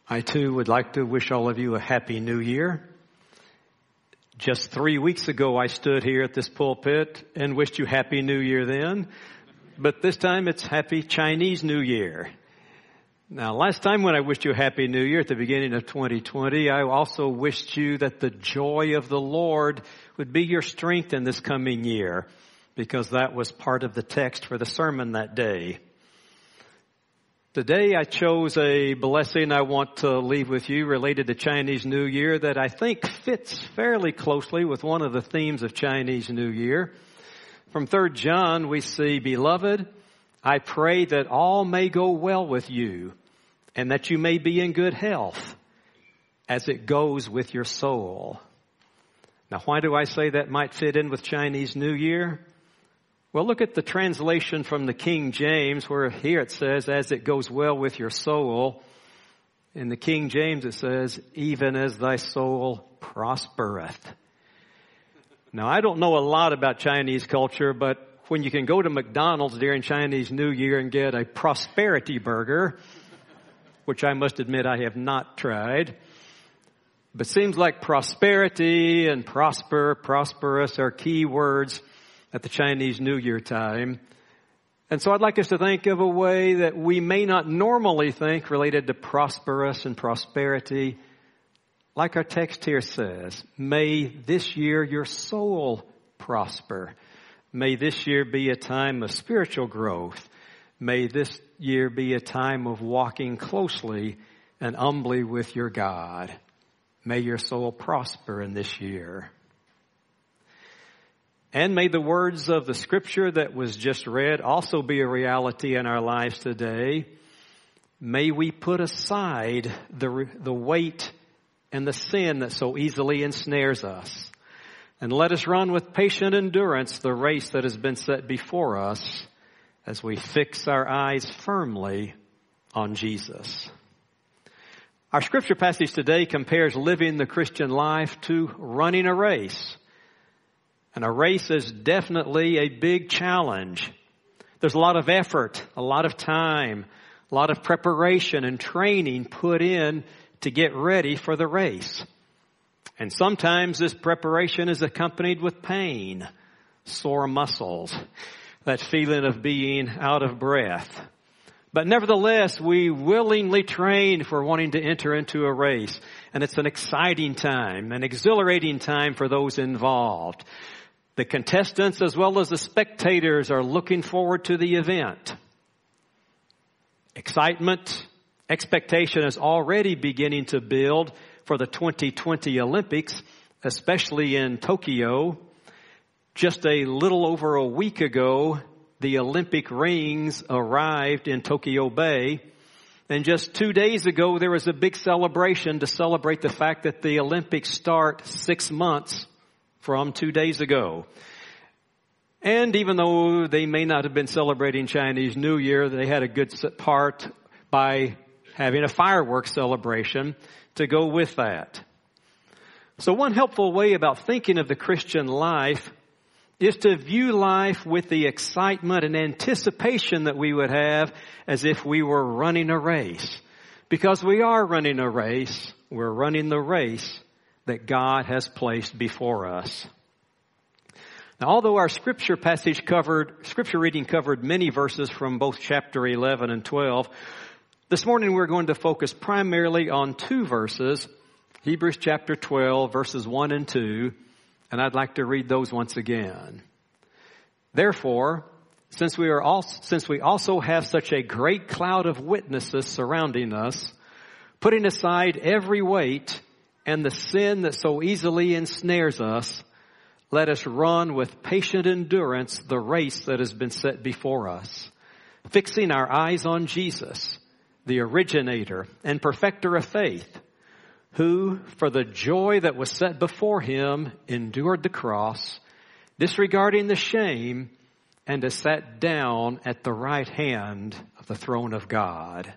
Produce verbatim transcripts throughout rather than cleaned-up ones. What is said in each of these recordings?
I too would like to wish all of you a happy new year. Just three weeks ago I stood here at this pulpit and wished you happy new year then. But this time it's happy Chinese New Year. Now last time when I wished you a happy new year at the beginning of twenty twenty, I also wished you that the joy of the Lord would be your strength in this coming year, because that was part of the text for the sermon that day. Today I chose a blessing I want to leave with you related to Chinese New Year that I think fits fairly closely with one of the themes of Chinese New Year. From Third John we see, "Beloved, I pray that all may go well with you and that you may be in good health as it goes with your soul." Now why do I say that might fit in with Chinese New Year? Well, look at the translation from the King James, where here it says, "as it goes well with your soul." In the King James it says, "even as thy soul prospereth." Now, I don't know a lot about Chinese culture, but when you can go to McDonald's during Chinese New Year and get a prosperity burger, which I must admit I have not tried, but seems like prosperity and prosper, prosperous are key words at the Chinese New Year time. And so I'd like us to think of a way that we may not normally think related to prosperous and prosperity. Like our text here says, may this year your soul prosper. May this year be a time of spiritual growth. May this year be a time of walking closely and humbly with your God. May your soul prosper in this year. And may the words of the scripture that was just read also be a reality in our lives today. May we put aside the, the weight and the sin that so easily ensnares us. And let us run with patient endurance the race that has been set before us as we fix our eyes firmly on Jesus. Our scripture passage today compares living the Christian life to running a race. And a race is definitely a big challenge. There's a lot of effort, a lot of time, a lot of preparation and training put in to get ready for the race. And sometimes this preparation is accompanied with pain, sore muscles, that feeling of being out of breath. But nevertheless, we willingly train for wanting to enter into a race. And it's an exciting time, an exhilarating time for those involved. The contestants as well as the spectators are looking forward to the event. Excitement, expectation is already beginning to build for the twenty twenty Olympics, especially in Tokyo. Just a little over a week ago, the Olympic rings arrived in Tokyo Bay. And just two days ago, there was a big celebration to celebrate the fact that the Olympics start six months from two days ago. And even though they may not have been celebrating Chinese New Year, they had a good part by having a fireworks celebration to go with that. So one helpful way about thinking of the Christian life is to view life with the excitement and anticipation that we would have as if we were running a race. Because we are running a race, we're running the race that God has placed before us. Now, although our scripture passage covered, scripture reading covered many verses from both chapter eleven and twelve, this morning we're going to focus primarily on two verses, Hebrews chapter twelve, verses one and two, and I'd like to read those once again. "Therefore, since we are all, since we also have such a great cloud of witnesses surrounding us, putting aside every weight and the sin that so easily ensnares us, let us run with patient endurance the race that has been set before us, fixing our eyes on Jesus, the originator and perfecter of faith, who, for the joy that was set before him, endured the cross, disregarding the shame, and has sat down at the right hand of the throne of God."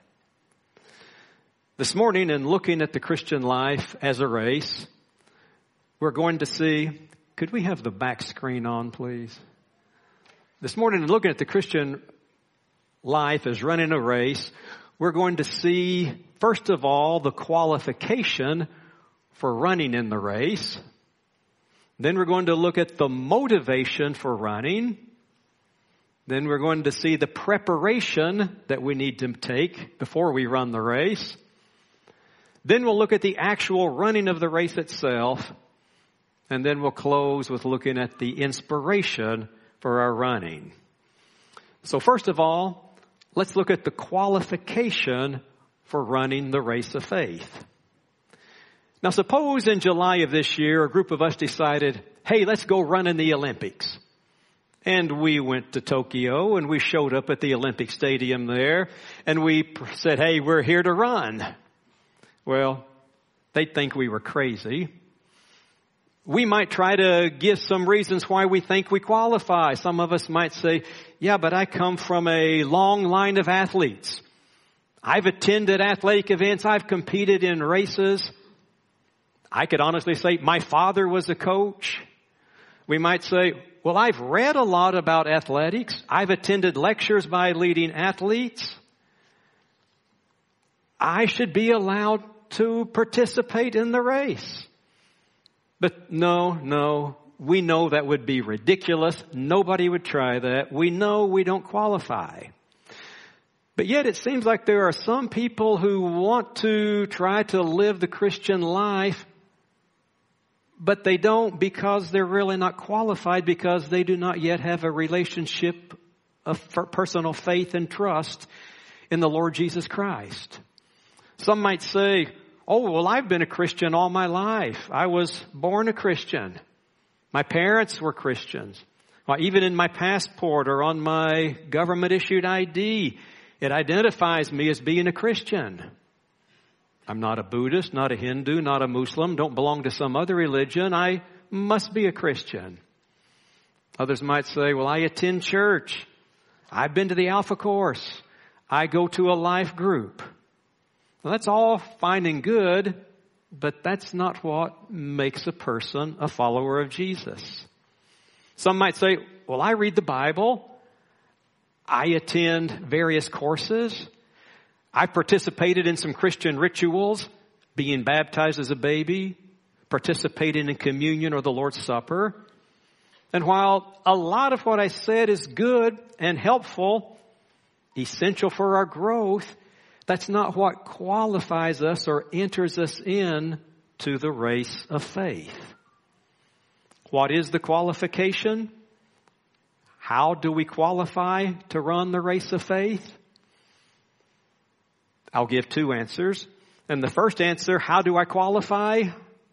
This morning, in looking at the Christian life as a race, we're going to see, could we have the back screen on, please? This morning, in looking at the Christian life as running a race, we're going to see, first of all, the qualification for running in the race. Then we're going to look at the motivation for running. Then we're going to see the preparation that we need to take before we run the race. Then we'll look at the actual running of the race itself. And then we'll close with looking at the inspiration for our running. So first of all, let's look at the qualification for running the race of faith. Now suppose in July of this year, a group of us decided, hey, let's go run in the Olympics. And we went to Tokyo and we showed up at the Olympic Stadium there and we said, hey, we're here to run. Well, they'd think we were crazy. We might try to give some reasons why we think we qualify. Some of us might say, yeah, but I come from a long line of athletes. I've attended athletic events. I've competed in races. I could honestly say my father was a coach. We might say, well, I've read a lot about athletics. I've attended lectures by leading athletes. I should be allowed to participate in the race. But no, no, we know that would be ridiculous. Nobody would try that. We know we don't qualify. But yet it seems like there are some people who want to try to live the Christian life, but they don't because they're really not qualified, because they do not yet have a relationship of personal faith and trust in the Lord Jesus Christ. Some might say, oh, well, I've been a Christian all my life. I was born a Christian. My parents were Christians. Well, even in my passport or on my government-issued I D, it identifies me as being a Christian. I'm not a Buddhist, not a Hindu, not a Muslim, don't belong to some other religion. I must be a Christian. Others might say, well, I attend church. I've been to the Alpha Course. I go to a life group. Well, that's all fine and good, but that's not what makes a person a follower of Jesus. Some might say, well, I read the Bible. I attend various courses. I participated in some Christian rituals, being baptized as a baby, participating in communion or the Lord's Supper. And while a lot of what I said is good and helpful, essential for our growth, that's not what qualifies us or enters us in to the race of faith. What is the qualification? How do we qualify to run the race of faith? I'll give two answers. And the first answer, how do I qualify?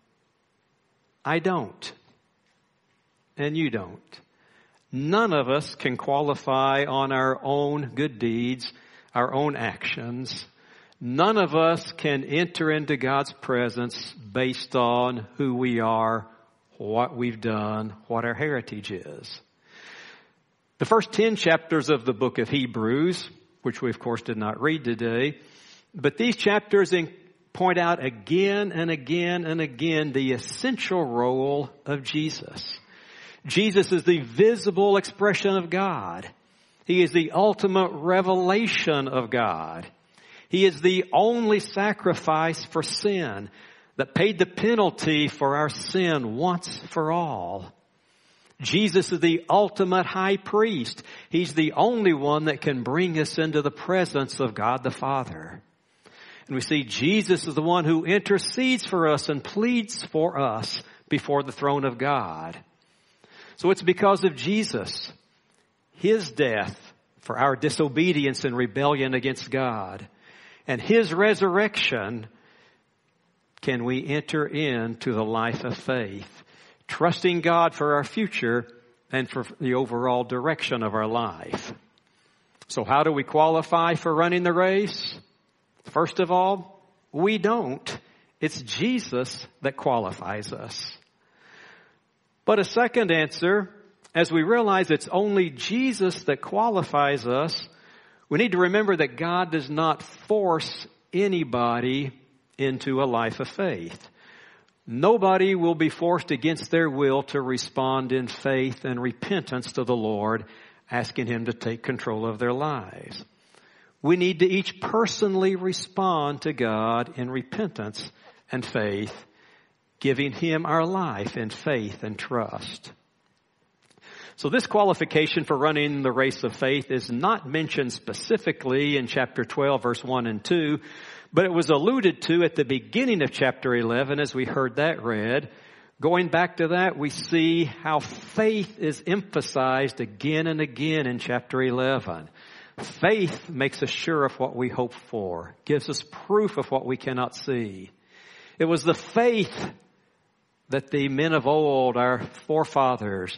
I don't. And you don't. None of us can qualify on our own good deeds, our own actions. None of us can enter into God's presence based on who we are, what we've done, what our heritage is. The first ten chapters of the book of Hebrews, which we of course did not read today, but these chapters point out again and again and again the essential role of Jesus. Jesus is the visible expression of God. He is the ultimate revelation of God. He is the only sacrifice for sin that paid the penalty for our sin once for all. Jesus is the ultimate high priest. He's the only one that can bring us into the presence of God the Father. And we see Jesus is the one who intercedes for us and pleads for us before the throne of God. So it's because of Jesus, His death for our disobedience and rebellion against God, and His resurrection, can we enter into the life of faith, trusting God for our future and for the overall direction of our life. So how do we qualify for running the race? First of all, we don't. It's Jesus that qualifies us. But a second answer, as we realize it's only Jesus that qualifies us, we need to remember that God does not force anybody into a life of faith. Nobody will be forced against their will to respond in faith and repentance to the Lord, asking Him to take control of their lives. we need to each personally respond to God in repentance and faith, giving Him our life in faith and trust. So this qualification for running the race of faith is not mentioned specifically in chapter twelve, verse one and two, but it was alluded to at the beginning of chapter eleven as we heard that read. Going back to that, we see how faith is emphasized again and again in chapter eleven. Faith makes us sure of what we hope for, gives us proof of what we cannot see. It was the faith that the men of old, our forefathers,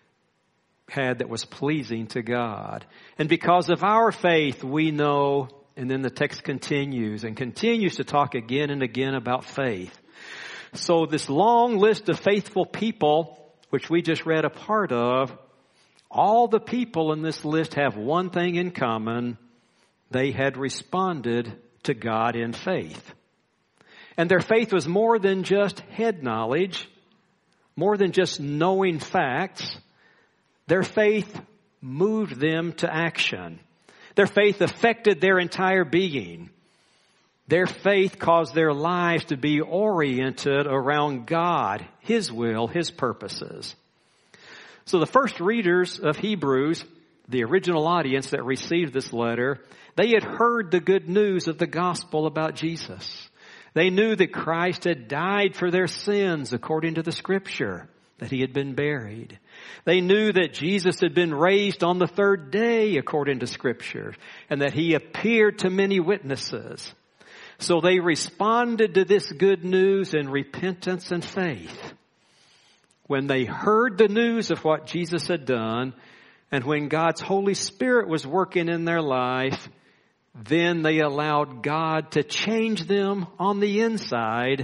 had that was pleasing to God. And because of our faith, we know, and then the text continues and continues to talk again and again about faith. So this long list of faithful people, which we just read a part of, all the people in this list have one thing in common. They had responded to God in faith. And their faith was more than just head knowledge, more than just knowing facts. Their faith moved them to action. Their faith affected their entire being. Their faith caused their lives to be oriented around God, His will, His purposes. So the first readers of Hebrews, the original audience that received this letter, they had heard the good news of the gospel about Jesus. They knew that Christ had died for their sins according to the Scripture, that He had been buried. They knew that Jesus had been raised on the third day according to Scripture, and that He appeared to many witnesses. So they responded to this good news in repentance and faith. When they heard the news of what Jesus had done, and when God's Holy Spirit was working in their life, then they allowed God to change them on the inside.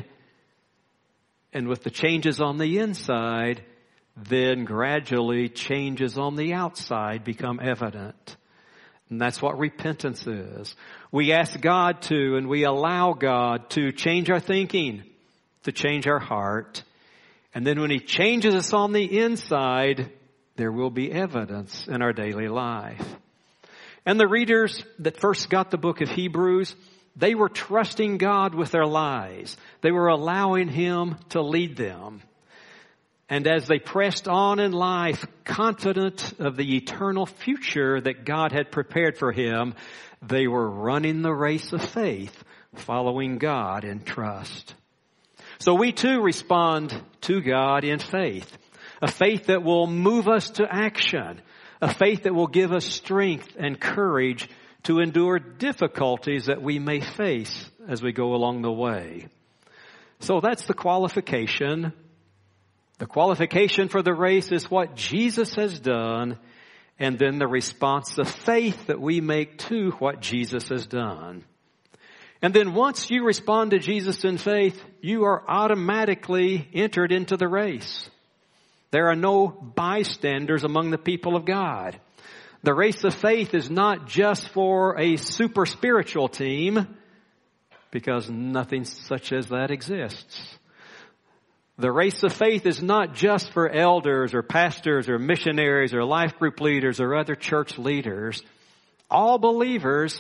And with the changes on the inside, then gradually changes on the outside become evident. And that's what repentance is. We ask God to, and we allow God to change our thinking, to change our heart. And then when He changes us on the inside, there will be evidence in our daily life. And the readers that first got the book of Hebrews, they were trusting God with their lives. They were allowing Him to lead them. And as they pressed on in life, confident of the eternal future that God had prepared for him, they were running the race of faith, following God in trust. So we too respond to God in faith, a faith that will move us to action, a faith that will give us strength and courage to endure difficulties that we may face as we go along the way. So that's the qualification. The qualification for the race is what Jesus has done, and then the response of faith that we make to what Jesus has done. And then once you respond to Jesus in faith, you are automatically entered into the race. There are no bystanders among the people of God. The race of faith is not just for a super spiritual team, because nothing such as that exists. The race of faith is not just for elders or pastors or missionaries or life group leaders or other church leaders. All believers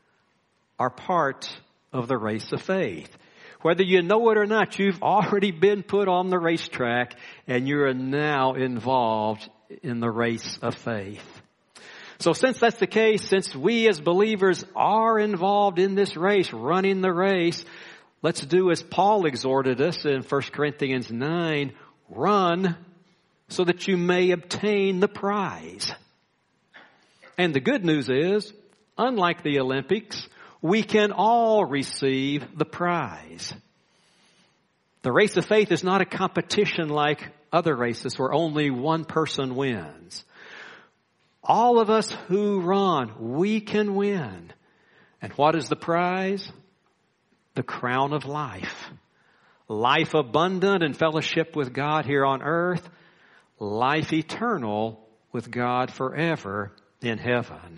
are part of the race of faith. Whether you know it or not, you've already been put on the racetrack and you are now involved in the race of faith. So since that's the case, since we as believers are involved in this race, running the race, let's do as Paul exhorted us in First Corinthians nine, run so that you may obtain the prize. And the good news is, unlike the Olympics, we can all receive the prize. The race of faith is not a competition like other races where only one person wins. All of us who run, we can win. And what is the prize? The crown of life. Life abundant in fellowship with God here on earth. Life eternal with God forever in heaven.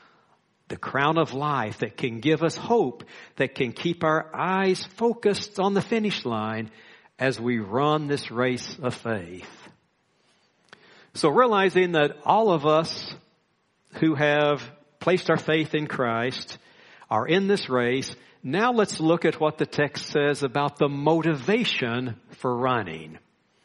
The crown of life that can give us hope, that can keep our eyes focused on the finish line as we run this race of faith. So realizing that all of us who have placed our faith in Christ, are in this race. Now let's look at what the text says about the motivation for running.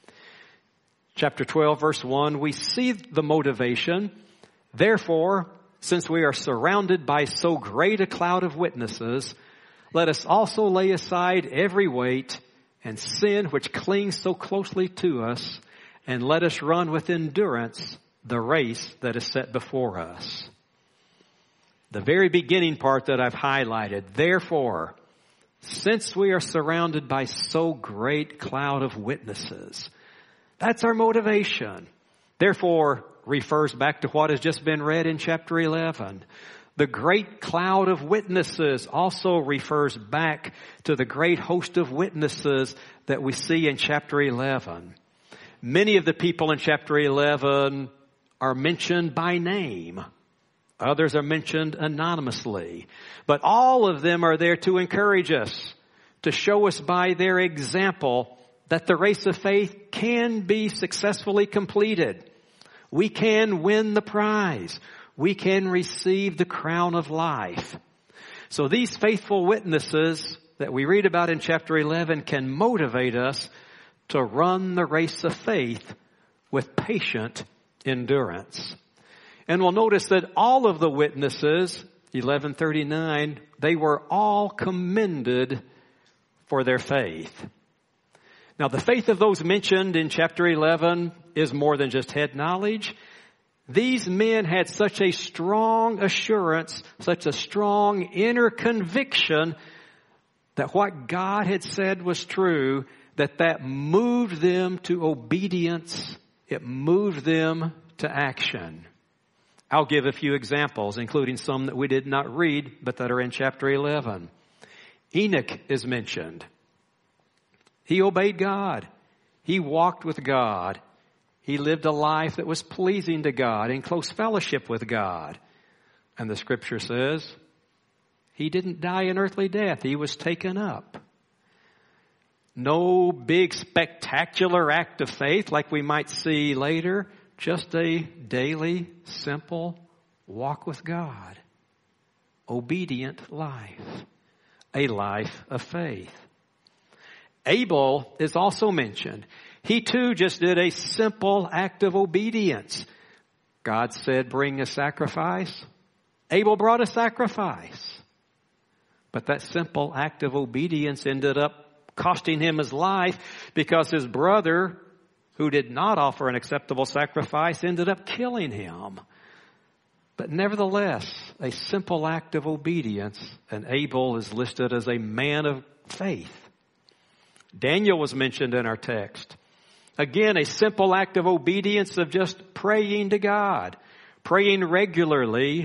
Chapter twelve, verse one, we see the motivation. Therefore, since we are surrounded by so great a cloud of witnesses, let us also lay aside every weight and sin which clings so closely to us, and let us run with endurance the race that is set before us. The very beginning part that I've highlighted, therefore, since we are surrounded by so great cloud of witnesses, that's our motivation. Therefore, refers back to what has just been read in chapter eleven. The great cloud of witnesses also refers back to the great host of witnesses that we see in chapter eleven. Many of the people in chapter eleven are mentioned by name. Others are mentioned anonymously. But all of them are there to encourage us, to show us by their example that the race of faith can be successfully completed. We can win the prize. We can receive the crown of life. So these faithful witnesses that we read about in chapter eleven can motivate us to run the race of faith with patient endurance. And we'll notice that all of the witnesses, eleven thirty-nine, they were all commended for their faith. Now, the faith of those mentioned in chapter eleven is more than just head knowledge. These men had such a strong assurance, such a strong inner conviction that what God had said was true, that that moved them to obedience. It moved them to action. I'll give a few examples, including some that we did not read, but that are in chapter eleven. Enoch is mentioned. He obeyed God. He walked with God. He lived a life that was pleasing to God, in close fellowship with God. And the scripture says he didn't die an earthly death. He was taken up. No big spectacular act of faith like we might see later. Just a daily, simple walk with God. Obedient life. A life of faith. Abel is also mentioned. He too just did a simple act of obedience. God said, bring a sacrifice. Abel brought a sacrifice. But that simple act of obedience ended up costing him his life, because his brother, who did not offer an acceptable sacrifice, ended up killing him. But nevertheless, a simple act of obedience, and Abel is listed as a man of faith. Daniel was mentioned in our text. Again, a simple act of obedience of just praying to God, praying regularly,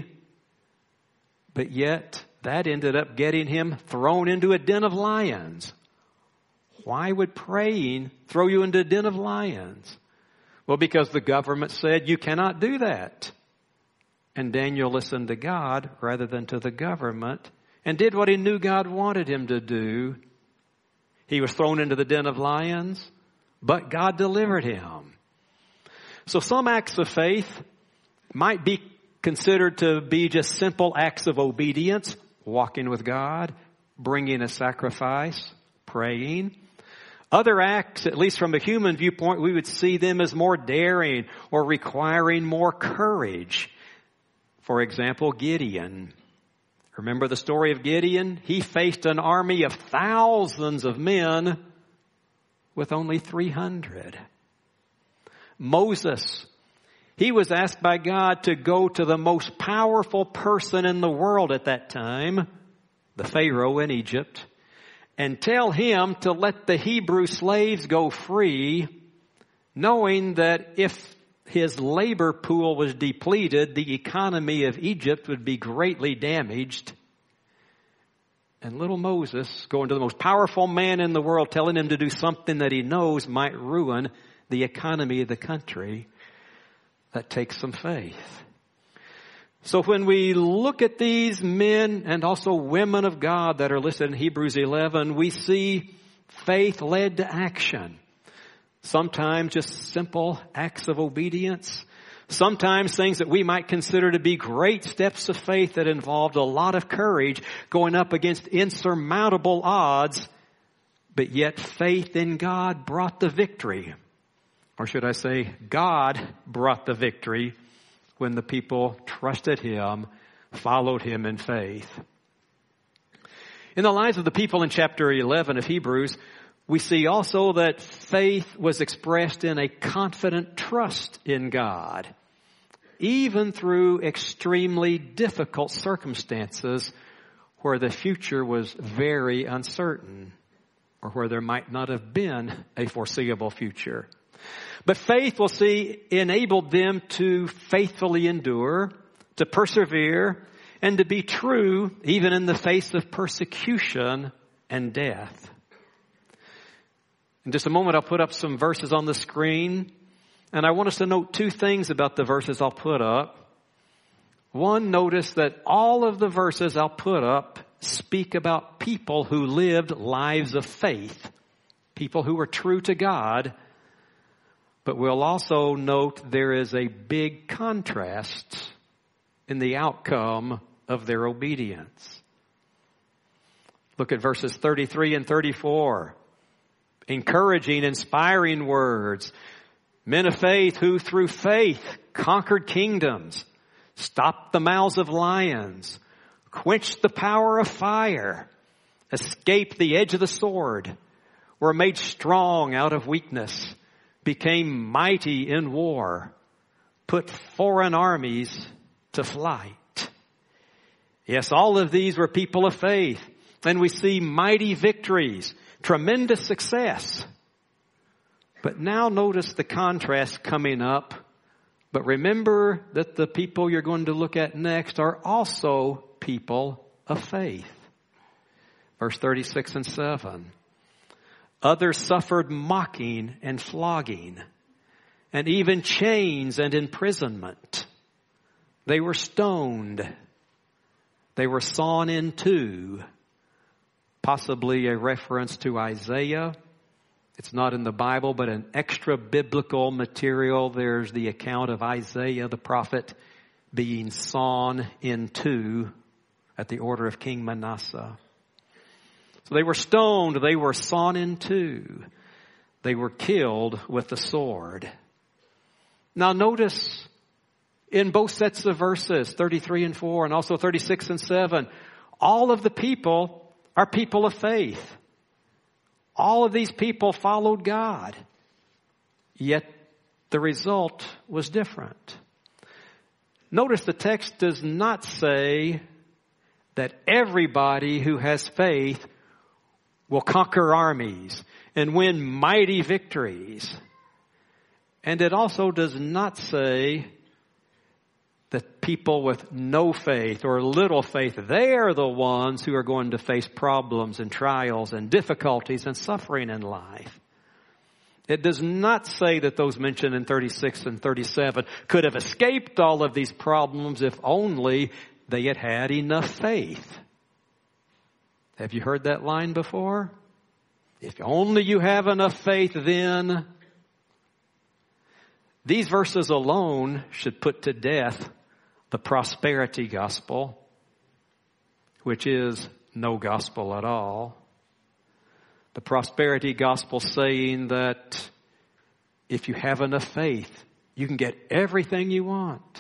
but yet that ended up getting him thrown into a den of lions. Why would praying throw you into a den of lions? Well, because the government said you cannot do that. And Daniel listened to God rather than to the government and did what he knew God wanted him to do. He was thrown into the den of lions, but God delivered him. So some acts of faith might be considered to be just simple acts of obedience, walking with God, bringing a sacrifice, praying. Other acts, at least from a human viewpoint, we would see them as more daring or requiring more courage. For example, Gideon. Remember the story of Gideon? He faced an army of thousands of men with only three hundred. Moses, he was asked by God to go to the most powerful person in the world at that time, the Pharaoh in Egypt, and tell him to let the Hebrew slaves go free, knowing that if his labor pool was depleted, the economy of Egypt would be greatly damaged. And little Moses, going to the most powerful man in the world, telling him to do something that he knows might ruin the economy of the country, that takes some faith. So when we look at these men and also women of God that are listed in Hebrews eleven, we see faith led to action. Sometimes just simple acts of obedience. Sometimes things that we might consider to be great steps of faith that involved a lot of courage going up against insurmountable odds, but yet faith in God brought the victory. Or should I say, God brought the victory when the people trusted Him, followed Him in faith. In the lives of the people in chapter eleven of Hebrews, we see also that faith was expressed in a confident trust in God, even through extremely difficult circumstances where the future was very uncertain or where there might not have been a foreseeable future. But faith, we'll see, enabled them to faithfully endure, to persevere, and to be true even in the face of persecution and death. In just a moment, I'll put up some verses on the screen, and I want us to note two things about the verses I'll put up. One, notice that all of the verses I'll put up speak about people who lived lives of faith, people who were true to God. But we'll also note there is a big contrast in the outcome of their obedience. Look at verses thirty-three and thirty-four. Encouraging, inspiring words. Men of faith who through faith conquered kingdoms, stopped the mouths of lions, quenched the power of fire, escaped the edge of the sword, were made strong out of weakness, became mighty in war, put foreign armies to flight. Yes, all of these were people of faith. And we see mighty victories, tremendous success. But now notice the contrast coming up. But remember that the people you're going to look at next are also people of faith. Verse thirty-six and seven. Others suffered mocking and flogging, and even chains and imprisonment. They were stoned. They were sawn in two. Possibly a reference to Isaiah. It's not in the Bible, but an extra biblical material. There's the account of Isaiah the prophet being sawn in two at the order of King Manasseh. So they were stoned, they were sawn in two. They were killed with the sword. Now notice in both sets of verses, thirty-three and four and also thirty-six and seven, all of the people are people of faith. All of these people followed God. Yet the result was different. Notice the text does not say that everybody who has faith will conquer armies and win mighty victories. And it also does not say that people with no faith or little faith, they are the ones who are going to face problems and trials and difficulties and suffering in life. It does not say that those mentioned in thirty-six and thirty-seven could have escaped all of these problems if only they had had enough faith. Have you heard that line before? If only you have enough faith, then. These verses alone should put to death the prosperity gospel, which is no gospel at all. The prosperity gospel saying that if you have enough faith, you can get everything you want.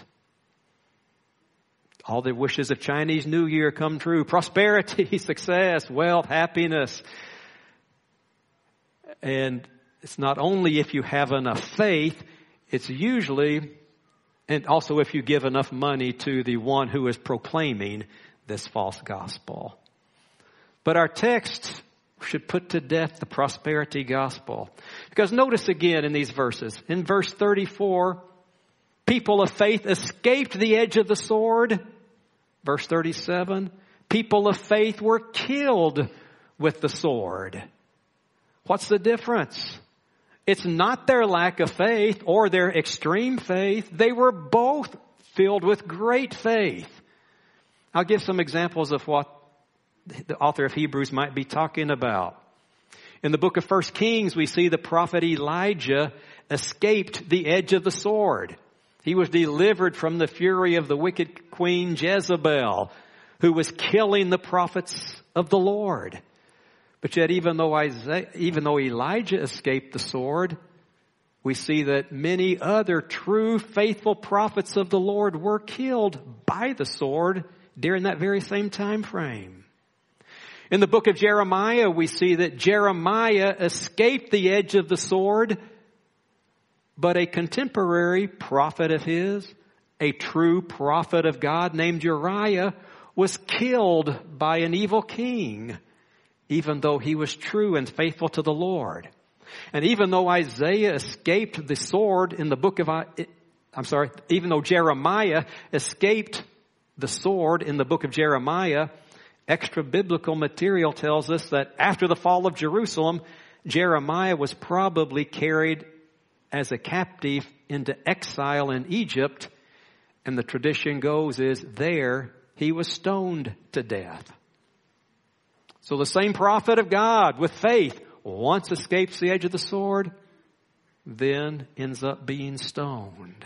All the wishes of Chinese New Year come true. Prosperity, success, wealth, happiness. And it's not only if you have enough faith, it's usually, and also if you give enough money to the one who is proclaiming this false gospel. But our text should put to death the prosperity gospel. Because notice again in these verses, in verse thirty-four, people of faith escaped the edge of the sword. Verse thirty-seven, people of faith were killed with the sword. What's the difference? It's not their lack of faith or their extreme faith. They were both filled with great faith. I'll give some examples of what the author of Hebrews might be talking about. In the book of First Kings, we see the prophet Elijah escaped the edge of the sword. He was delivered from the fury of the wicked queen Jezebel, who was killing the prophets of the Lord. But yet, even though Isaiah, even though Elijah escaped the sword, we see that many other true, faithful prophets of the Lord were killed by the sword during that very same time frame. In the book of Jeremiah, we see that Jeremiah escaped the edge of the sword, but a contemporary prophet of his, a true prophet of God named Uriah, was killed by an evil king, even though he was true and faithful to the Lord. And even though Isaiah escaped the sword in the book of, I'm sorry, even though Jeremiah escaped the sword in the book of Jeremiah, extra biblical material tells us that after the fall of Jerusalem, Jeremiah was probably carried as a captive into exile in Egypt. And the tradition goes is there he was stoned to death. So the same prophet of God with faith once escapes the edge of the sword, then ends up being stoned.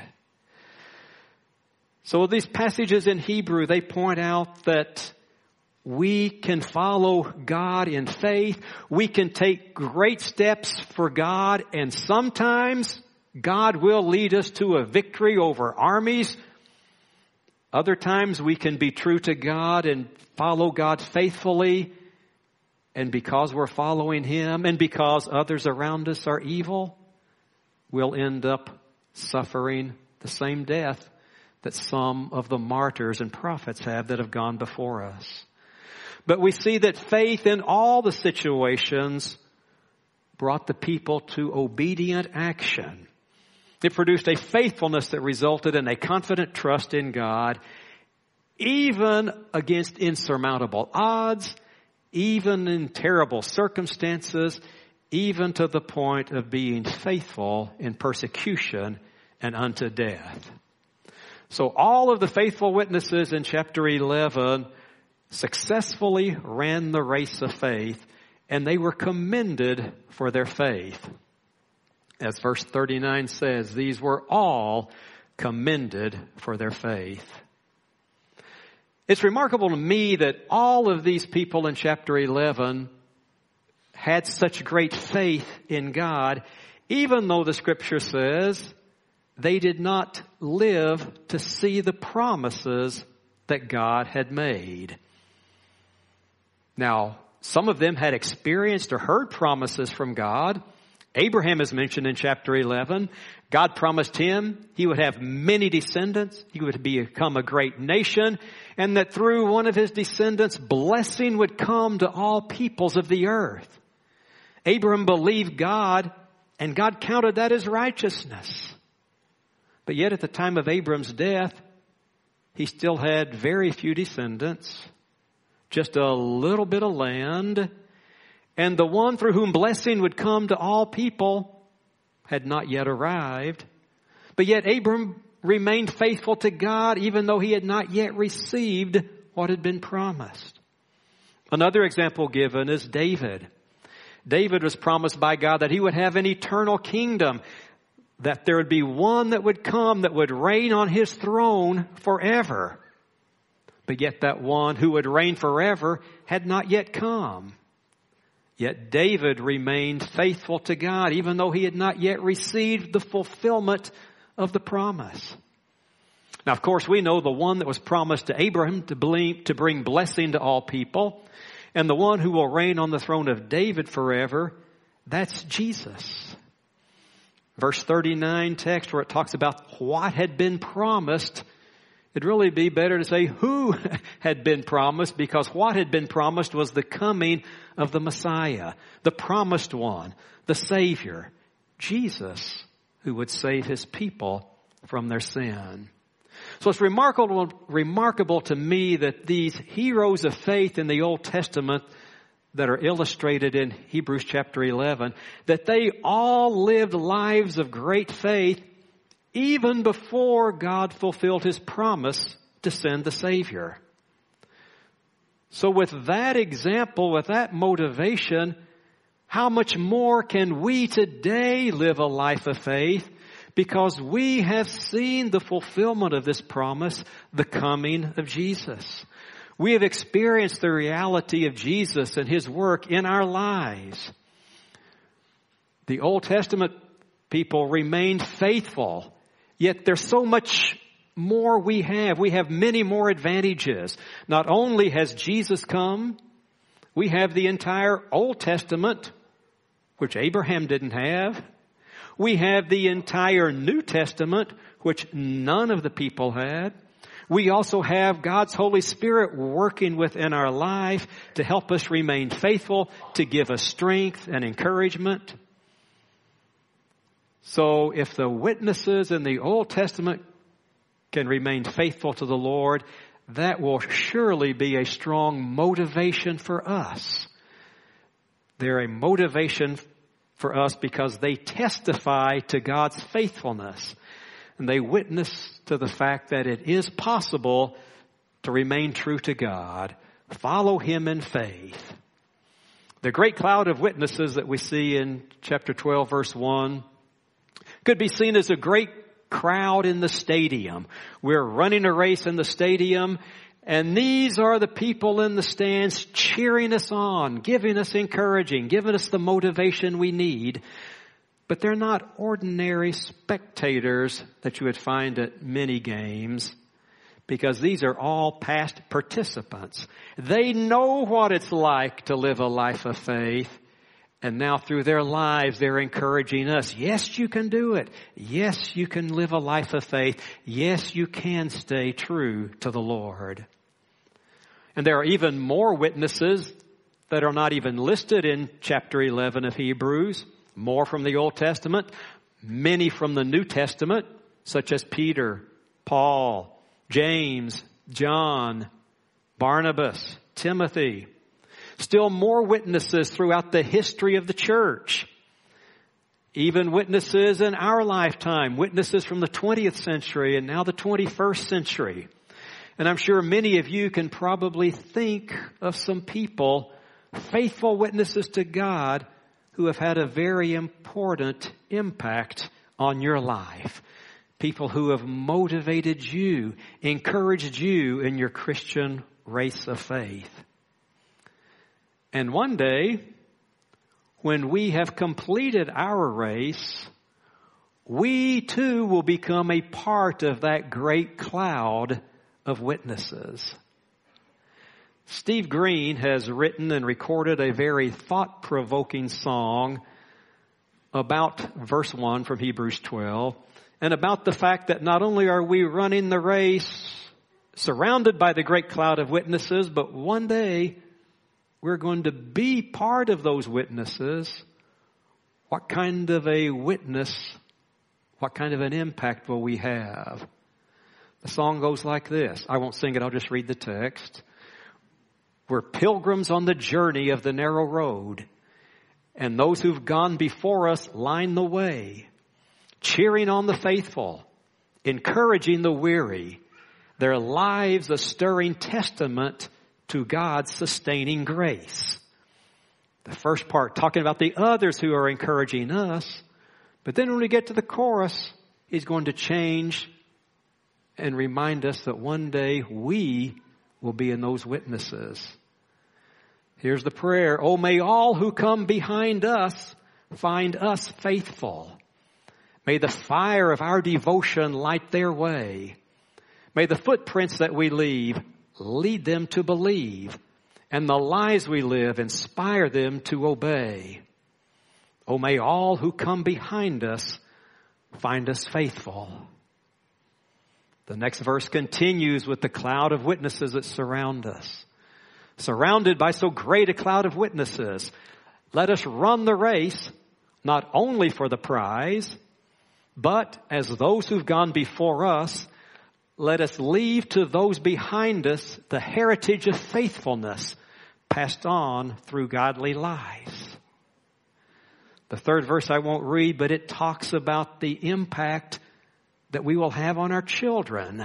So these passages in Hebrew, they point out that we can follow God in faith. We can take great steps for God, and sometimes God will lead us to a victory over armies. Other times we can be true to God and follow God faithfully. And because we're following Him and because others around us are evil, we'll end up suffering the same death that some of the martyrs and prophets have that have gone before us. But we see that faith in all the situations brought the people to obedient action. It produced a faithfulness that resulted in a confident trust in God, even against insurmountable odds, even in terrible circumstances, even to the point of being faithful in persecution and unto death. So all of the faithful witnesses in chapter eleven successfully ran the race of faith, and they were commended for their faith. As verse thirty-nine says, these were all commended for their faith. It's remarkable to me that all of these people in chapter eleven had such great faith in God, even though the scripture says they did not live to see the promises that God had made. Now, some of them had experienced or heard promises from God. Abraham is mentioned in chapter eleven. God promised him he would have many descendants. He would become a great nation. And that through one of his descendants, blessing would come to all peoples of the earth. Abraham believed God, and God counted that as righteousness. But yet at the time of Abraham's death, he still had very few descendants, just a little bit of land. And the one through whom blessing would come to all people had not yet arrived. But yet Abram remained faithful to God even though he had not yet received what had been promised. Another example given is David. David was promised by God that he would have an eternal kingdom, that there would be one that would come that would reign on his throne forever. But yet that one who would reign forever had not yet come. Yet David remained faithful to God, even though he had not yet received the fulfillment of the promise. Now, of course, we know the one that was promised to Abraham to bring blessing to all people, and the one who will reign on the throne of David forever, that's Jesus. Verse thirty-nine text where it talks about what had been promised, it'd really be better to say who had been promised, because what had been promised was the coming of the Messiah, the promised one, the Savior, Jesus, who would save his people from their sin. So it's remarkable, remarkable to me that these heroes of faith in the Old Testament that are illustrated in Hebrews chapter eleven, that they all lived lives of great faith even before God fulfilled his promise to send the Savior. So with that example, with that motivation, how much more can we today live a life of faith because we have seen the fulfillment of this promise, the coming of Jesus. We have experienced the reality of Jesus and His work in our lives. The Old Testament people remained faithful, yet there's so much more we have. We have many more advantages. Not only has Jesus come, we have the entire Old Testament, which Abraham didn't have. We have the entire New Testament, which none of the people had. We also have God's Holy Spirit working within our life to help us remain faithful, to give us strength and encouragement. So if the witnesses in the Old Testament can remain faithful to the Lord, that will surely be a strong motivation for us. They're a motivation for us because they testify to God's faithfulness. And they witness to the fact that it is possible to remain true to God, follow Him in faith. The great cloud of witnesses that we see in chapter twelve, verse one, could be seen as a great crowd in the stadium. We're running a race in the stadium, and these are the people in the stands cheering us on, giving us encouraging, giving us the motivation we need. But they're not ordinary spectators that you would find at many games, because these are all past participants. They know what it's like to live a life of faith. And now through their lives, they're encouraging us. Yes, you can do it. Yes, you can live a life of faith. Yes, you can stay true to the Lord. And there are even more witnesses that are not even listed in chapter eleven of Hebrews. More from the Old Testament, many from the New Testament, such as Peter, Paul, James, John, Barnabas, Timothy. Still more witnesses throughout the history of the church. Even witnesses in our lifetime, witnesses from the twentieth century and now the twenty-first century. And I'm sure many of you can probably think of some people, faithful witnesses to God, who have had a very important impact on your life. People who have motivated you, encouraged you in your Christian race of faith. And one day, when we have completed our race, we too will become a part of that great cloud of witnesses. Steve Green has written and recorded a very thought-provoking song about verse one from Hebrews twelve, and about the fact that not only are we running the race surrounded by the great cloud of witnesses, but one day we're going to be part of those witnesses. What kind of a witness, what kind of an impact will we have? The song goes like this. I won't sing it, I'll just read the text. We're pilgrims on the journey of the narrow road, and those who've gone before us line the way, cheering on the faithful, encouraging the weary, their lives a stirring testament to God's sustaining grace. The first part talking about the others who are encouraging us, but then when we get to the chorus, He's going to change and remind us that one day we will be in those witnesses. Here's the prayer. Oh, may all who come behind us find us faithful. May the fire of our devotion light their way. May the footprints that we leave lead them to believe, and the lives we live inspire them to obey. Oh, may all who come behind us find us faithful. The next verse continues with the cloud of witnesses that surround us. Surrounded by so great a cloud of witnesses, let us run the race, not only for the prize, but as those who've gone before us, let us leave to those behind us the heritage of faithfulness passed on through godly lives. The third verse I won't read, but it talks about the impact that we will have on our children.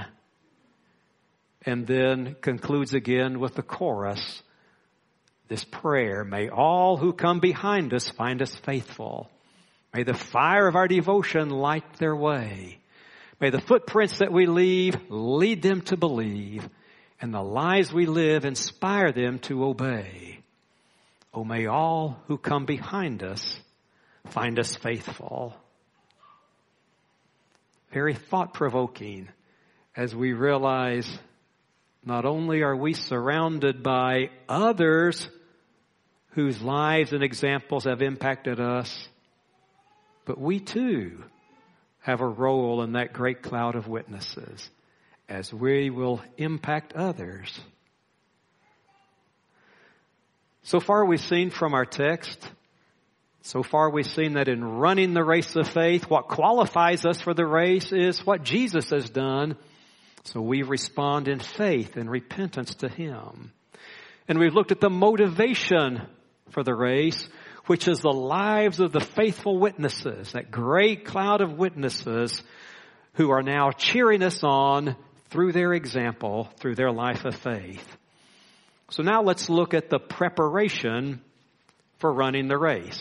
And then concludes again with the chorus, this prayer, may all who come behind us find us faithful. May the fire of our devotion light their way. May the footprints that we leave lead them to believe, and the lives we live inspire them to obey. Oh, may all who come behind us find us faithful. Very thought-provoking as we realize not only are we surrounded by others whose lives and examples have impacted us, but we too have a role in that great cloud of witnesses as we will impact others. So far we've seen from our text, so far we've seen that in running the race of faith, what qualifies us for the race is what Jesus has done. So we respond in faith and repentance to Him. And we've looked at the motivation for the race, which is the lives of the faithful witnesses, that great cloud of witnesses who are now cheering us on through their example, through their life of faith. So now let's look at the preparation for running the race.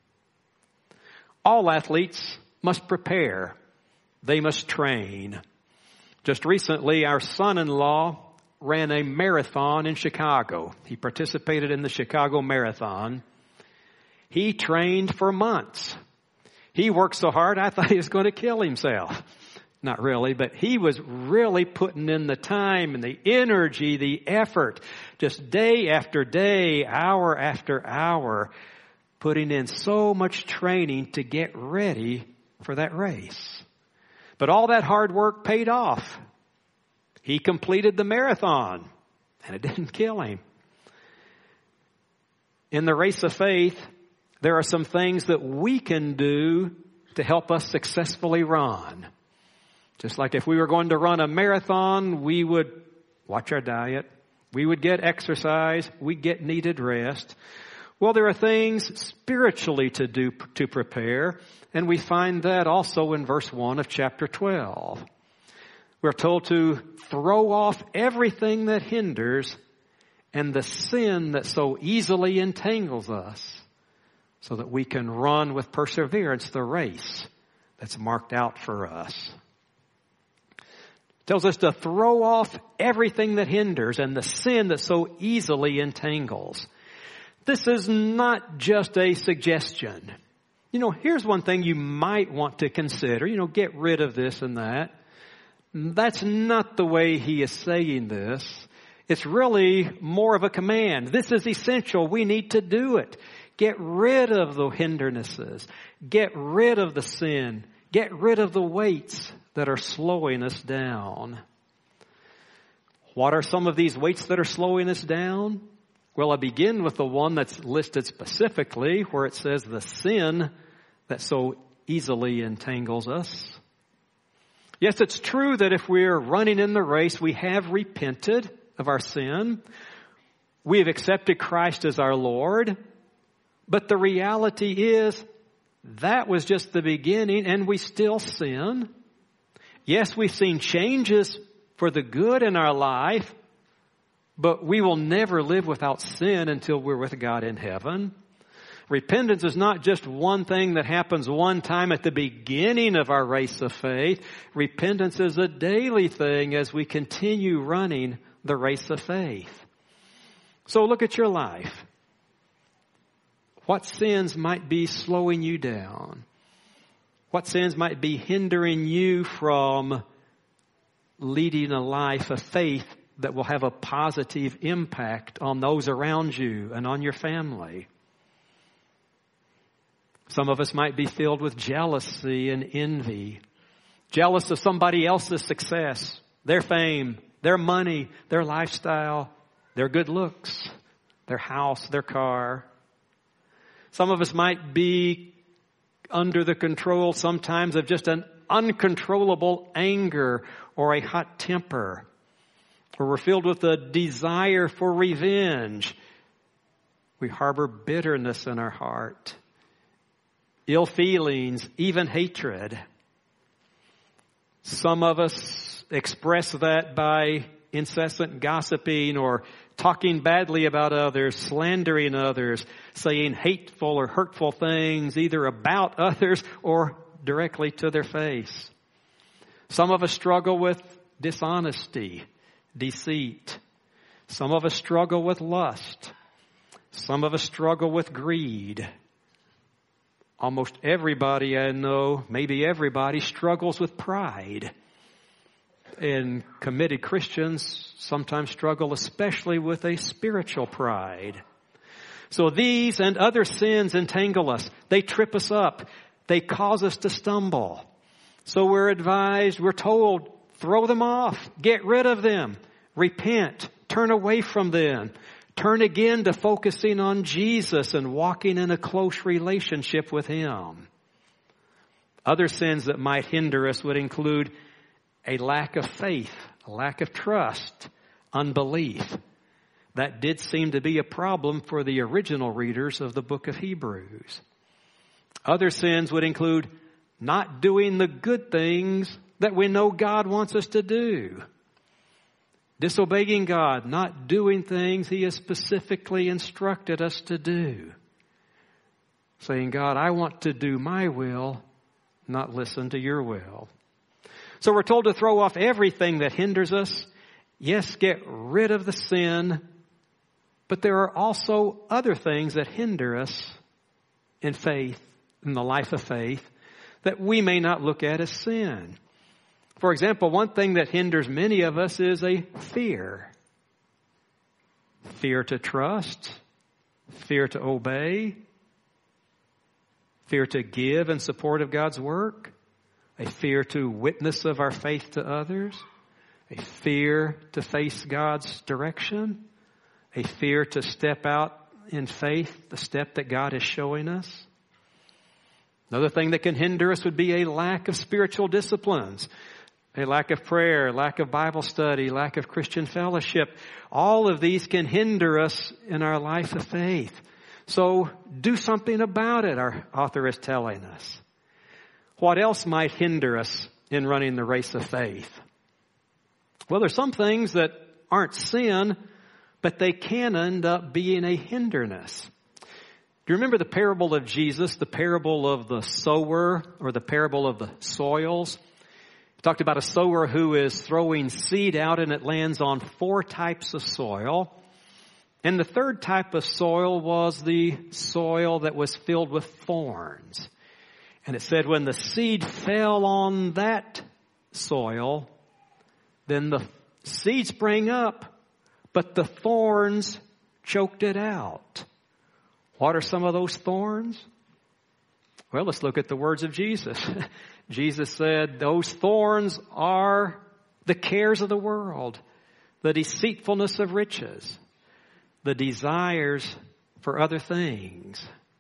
All athletes must prepare. They must train. Just recently, our son-in-law ran a marathon in Chicago. He participated in the Chicago Marathon. He trained for months. He worked so hard, I thought he was going to kill himself. Not really, but he was really putting in the time and the energy, the effort, just day after day, hour after hour, putting in so much training to get ready for that race. But all that hard work paid off. He completed the marathon, and it didn't kill him. In the race of faith, there are some things that we can do to help us successfully run. Just like if we were going to run a marathon, we would watch our diet. We would get exercise. We'd get needed rest. Well, there are things spiritually to do to prepare, and we find that also in verse one of chapter twelve. We're told to throw off everything that hinders and the sin that so easily entangles us, so that we can run with perseverance the race that's marked out for us. It tells us to throw off everything that hinders and the sin that so easily entangles. This is not just a suggestion. You know, here's one thing you might want to consider. You know, get rid of this and that. That's not the way he is saying this. It's really more of a command. This is essential. We need to do it. Get rid of the hindrances. Get rid of the sin. Get rid of the weights that are slowing us down. What are some of these weights that are slowing us down? Well, I begin with the one that's listed specifically, where it says the sin that so easily entangles us. Yes, it's true that if we're running in the race, we have repented of our sin. We have accepted Christ as our Lord. But the reality is that was just the beginning, and we still sin. Yes, we've seen changes for the good in our life, but we will never live without sin until we're with God in heaven. Repentance is not just one thing that happens one time at the beginning of our race of faith. Repentance is a daily thing as we continue running the race of faith. So look at your life. What sins might be slowing you down? What sins might be hindering you from leading a life of faith that will have a positive impact on those around you and on your family? Some of us might be filled with jealousy and envy. Jealous of somebody else's success, their fame, their money, their lifestyle, their good looks, their house, their car. Some of us might be under the control sometimes of just an uncontrollable anger or a hot temper. Or we're filled with a desire for revenge. We harbor bitterness in our heart, ill feelings, even hatred. Some of us express that by incessant gossiping or talking badly about others, slandering others, saying hateful or hurtful things either about others or directly to their face. Some of us struggle with dishonesty, deceit. Some of us struggle with lust. Some of us struggle with greed. Almost everybody I know, maybe everybody, struggles with pride. And committed Christians sometimes struggle especially with a spiritual pride. So these and other sins entangle us. They trip us up. They cause us to stumble. So we're advised, we're told, throw them off. Get rid of them. Repent. Turn away from them. Turn again to focusing on Jesus and walking in a close relationship with Him. Other sins that might hinder us would include a lack of faith, a lack of trust, unbelief. That did seem to be a problem for the original readers of the book of Hebrews. Other sins would include not doing the good things that we know God wants us to do. Disobeying God, not doing things He has specifically instructed us to do. Saying, God, I want to do my will, not listen to your will. So we're told to throw off everything that hinders us. Yes, get rid of the sin. But there are also other things that hinder us in faith, in the life of faith, that we may not look at as sin. For example, one thing that hinders many of us is a fear. Fear to trust, fear to obey, fear to give in support of God's work, a fear to witness of our faith to others, a fear to face God's direction, a fear to step out in faith, the step that God is showing us. Another thing that can hinder us would be a lack of spiritual disciplines, a lack of prayer, lack of Bible study, lack of Christian fellowship. All of these can hinder us in our life of faith. So do something about it, our author is telling us. What else might hinder us in running the race of faith? Well, there's some things that aren't sin, but they can end up being a hindrance. Do you remember the parable of Jesus, the parable of the sower or the parable of the soils? He talked about a sower who is throwing seed out and it lands on four types of soil. And the third type of soil was the soil that was filled with thorns. And it said when the seed fell on that soil, then the seed sprang up, but the thorns choked it out. What are some of those thorns? Well, let's look at the words of Jesus. Jesus said, those thorns are the cares of the world, the deceitfulness of riches, the desires for other things.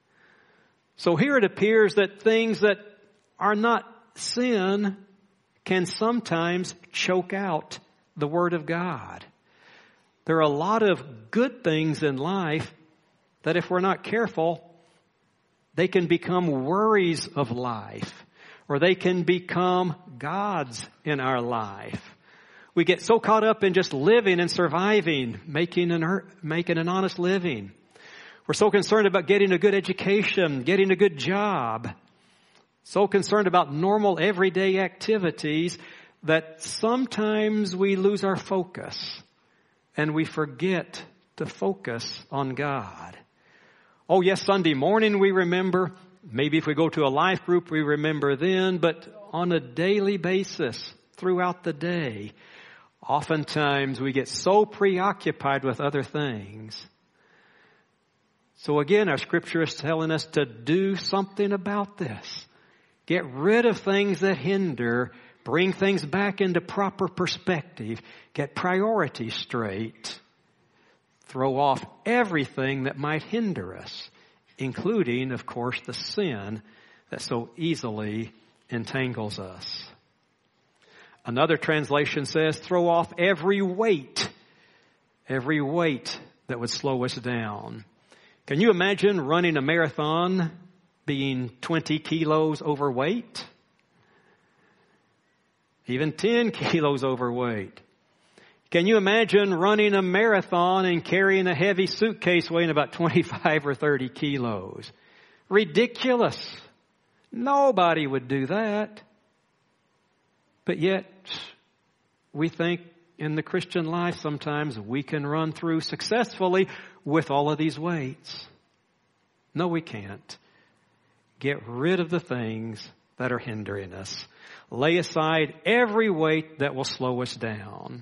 So here it appears that things that are not sin can sometimes choke out the Word of God. There are a lot of good things in life that if we're not careful, they can become worries of life, or they can become gods in our life. We get so caught up in just living and surviving, making an, making an honest living. We're so concerned about getting a good education, getting a good job, so concerned about normal everyday activities that sometimes we lose our focus and we forget to focus on God. Oh yes, Sunday morning we remember. Maybe if we go to a life group, we remember then. But on a daily basis, throughout the day, oftentimes we get so preoccupied with other things. So again, our scripture is telling us to do something about this. Get rid of things that hinder. Bring things back into proper perspective. Get priorities straight. Throw off everything that might hinder us, including, of course, the sin that so easily entangles us. Another translation says, throw off every weight, every weight that would slow us down. Can you imagine running a marathon being twenty kilos overweight? Even ten kilos overweight. Can you imagine running a marathon and carrying a heavy suitcase weighing about twenty-five or thirty kilos? Ridiculous. Nobody would do that. But yet, we think in the Christian life sometimes we can run through successfully with all of these weights. No, we can't. Get rid of the things that are hindering us. Lay aside every weight that will slow us down.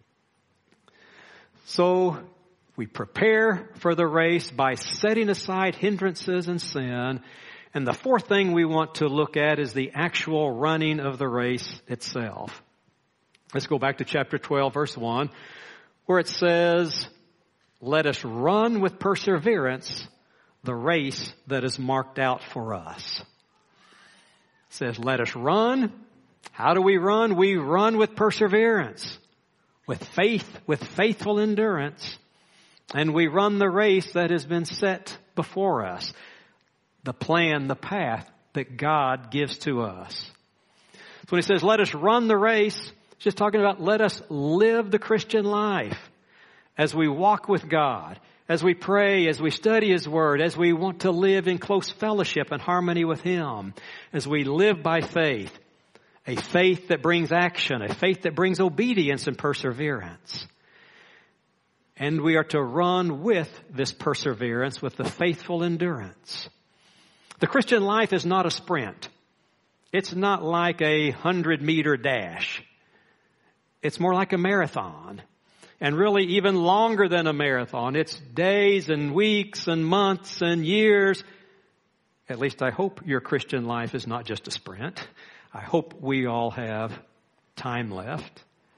So we prepare for the race by setting aside hindrances and sin. And the fourth thing we want to look at is the actual running of the race itself. Let's go back to chapter twelve, verse one, where it says, "Let us run with perseverance the race that is marked out for us." It says, let us run. How do we run? We run with perseverance, with faith, with faithful endurance. And we run the race that has been set before us. The plan, the path that God gives to us. So when he says, let us run the race, it's just talking about let us live the Christian life as we walk with God, as we pray, as we study His Word, as we want to live in close fellowship and harmony with Him, as we live by faith, a faith that brings action, a faith that brings obedience and perseverance. And we are to run with this perseverance, with the faithful endurance. The Christian life is not a sprint. It's not like a hundred meter dash. It's more like a marathon. And really even longer than a marathon. It's days and weeks and months and years. At least I hope your Christian life is not just a sprint. I hope we all have time left.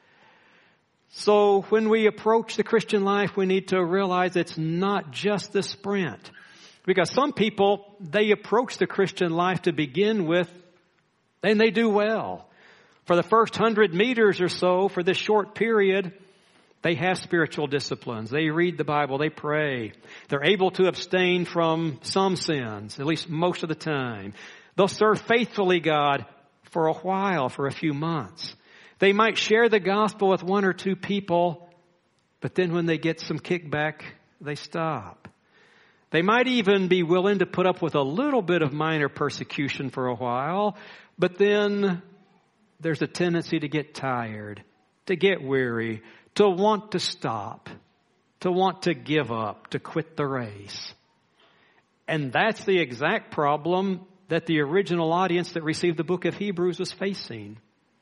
So when we approach the Christian life, we need to realize it's not just the sprint. Because some people, they approach the Christian life to begin with, and they do well. For the first hundred meters or so, for this short period, they have spiritual disciplines. They read the Bible. They pray. They're able to abstain from some sins, at least most of the time. They'll serve faithfully God for a while, for a few months. They might share the gospel with one or two people, but then when they get some kickback, they stop. They might even be willing to put up with a little bit of minor persecution for a while, but then there's a tendency to get tired, to get weary, to want to stop, to want to give up, to quit the race. And that's the exact problem that the original audience that received the book of Hebrews was facing.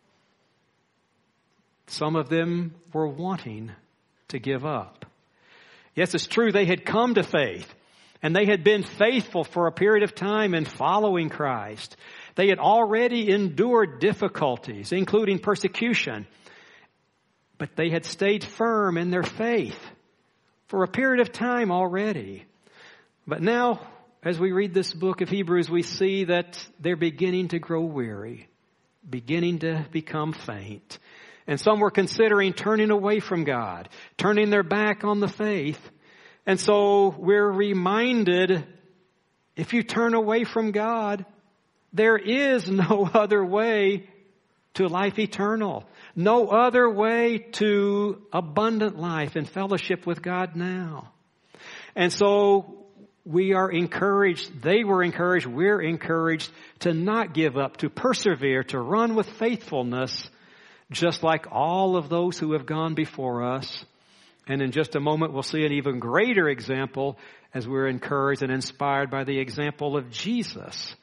Some of them were wanting to give up. Yes, it's true, they had come to faith, and they had been faithful for a period of time in following Christ. They had already endured difficulties, including persecution. But they had stayed firm in their faith for a period of time already. But now, as we read this book of Hebrews, we see that they're beginning to grow weary, beginning to become faint. And some were considering turning away from God, turning their back on the faith. And so we're reminded, if you turn away from God, there is no other way to life eternal. No other way to abundant life and fellowship with God now. And so we are encouraged, they were encouraged, we're encouraged to not give up, to persevere, to run with faithfulness, just like all of those who have gone before us. And in just a moment, we'll see an even greater example as we're encouraged and inspired by the example of Jesus.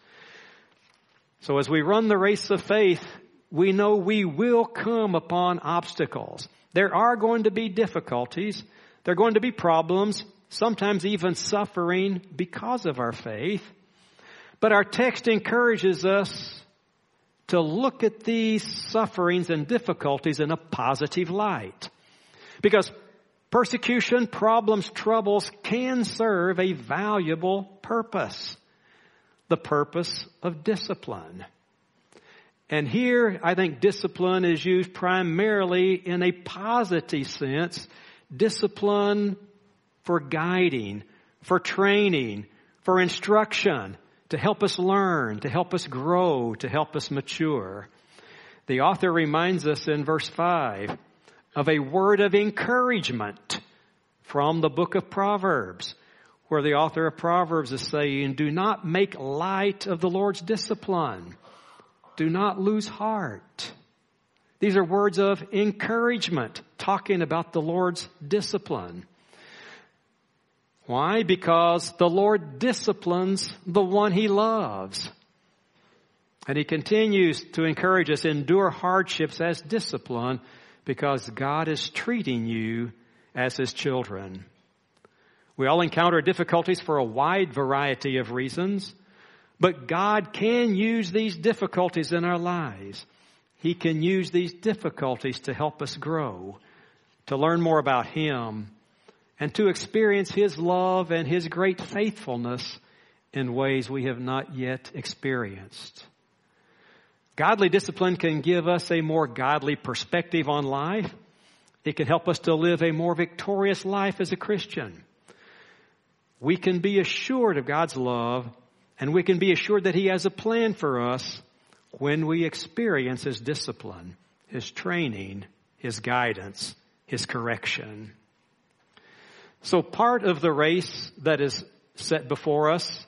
So as we run the race of faith, we know we will come upon obstacles. There are going to be difficulties. There are going to be problems, sometimes even suffering because of our faith. But our text encourages us to look at these sufferings and difficulties in a positive light. Because persecution, problems, troubles can serve a valuable purpose. The purpose of discipline. And here, I think discipline is used primarily in a positive sense. Discipline for guiding, for training, for instruction, to help us learn, to help us grow, to help us mature. The author reminds us in verse five of a word of encouragement from the book of Proverbs, where the author of Proverbs is saying, do not make light of the Lord's discipline. Do not lose heart. These are words of encouragement, talking about the Lord's discipline. Why? Because the Lord disciplines the one He loves. And He continues to encourage us, endure hardships as discipline, because God is treating you as His children. We all encounter difficulties for a wide variety of reasons, but God can use these difficulties in our lives. He can use these difficulties to help us grow, to learn more about Him, and to experience His love and His great faithfulness in ways we have not yet experienced. Godly discipline can give us a more godly perspective on life. It can help us to live a more victorious life as a Christian. We can be assured of God's love, and we can be assured that He has a plan for us when we experience His discipline, His training, His guidance, His correction. So part of the race that is set before us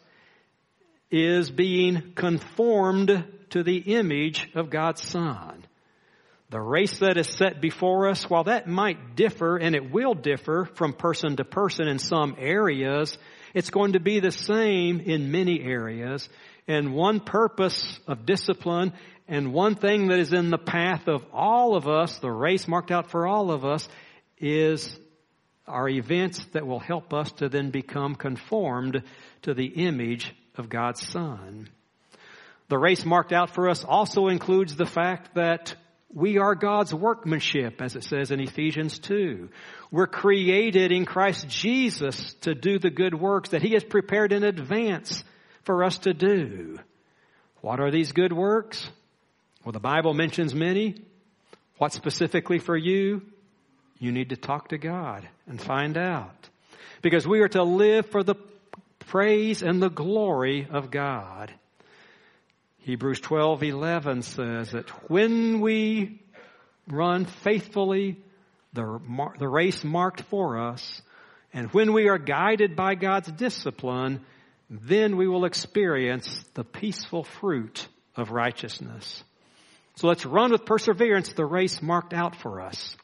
is being conformed to the image of God's Son. The race that is set before us, while that might differ, and it will differ from person to person in some areas, it's going to be the same in many areas. And one purpose of discipline, and one thing that is in the path of all of us, the race marked out for all of us, is our events that will help us to then become conformed to the image of God's Son. The race marked out for us also includes the fact that we are God's workmanship, as it says in Ephesians two. We're created in Christ Jesus to do the good works that He has prepared in advance for us to do. What are these good works? Well, the Bible mentions many. What specifically for you? You need to talk to God and find out. Because we are to live for the praise and the glory of God. Hebrews twelve eleven says that when we run faithfully the, the race marked for us, and when we are guided by God's discipline, then we will experience the peaceful fruit of righteousness. So let's run with perseverance the race marked out for us.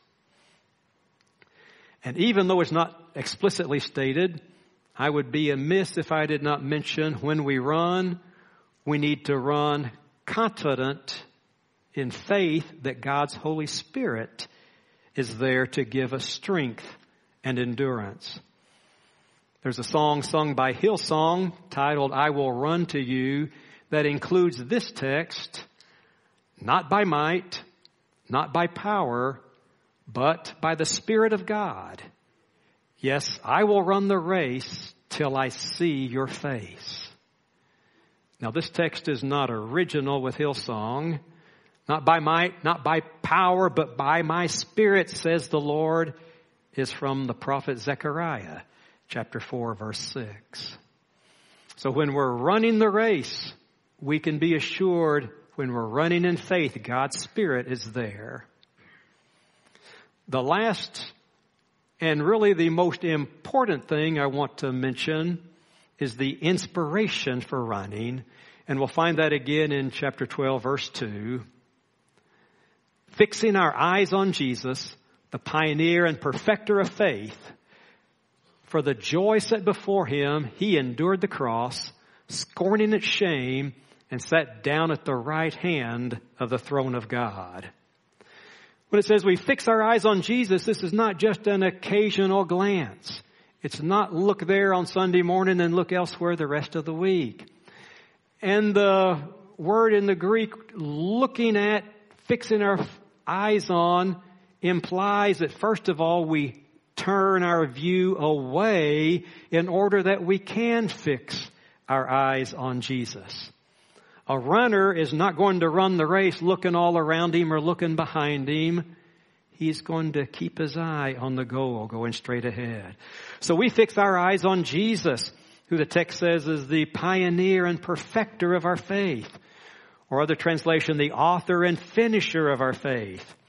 And even though it's not explicitly stated, I would be amiss if I did not mention when we run, we need to run confident in faith that God's Holy Spirit is there to give us strength and endurance. There's a song sung by Hillsong titled, I Will Run to You, that includes this text, not by might, not by power, but by the Spirit of God. Yes, I will run the race till I see your face. Now, this text is not original with Hillsong. Not by might, not by power, but by my Spirit, says the Lord, is from the prophet Zechariah, chapter four, verse six. So when we're running the race, we can be assured when we're running in faith, God's Spirit is there. The last and really the most important thing I want to mention is the inspiration for running. And we'll find that again in chapter twelve, verse two. Fixing our eyes on Jesus, the pioneer and perfecter of faith, for the joy set before Him, He endured the cross, scorning its shame, and sat down at the right hand of the throne of God. When it says we fix our eyes on Jesus, this is not just an occasional glance. It's not look there on Sunday morning and look elsewhere the rest of the week. And the word in the Greek, looking at, fixing our eyes on, implies that first of all we turn our view away in order that we can fix our eyes on Jesus. A runner is not going to run the race looking all around him or looking behind him. He's going to keep his eye on the goal, going straight ahead. So we fix our eyes on Jesus, who the text says is the pioneer and perfecter of our faith. Or other translation, the author and finisher of our faith.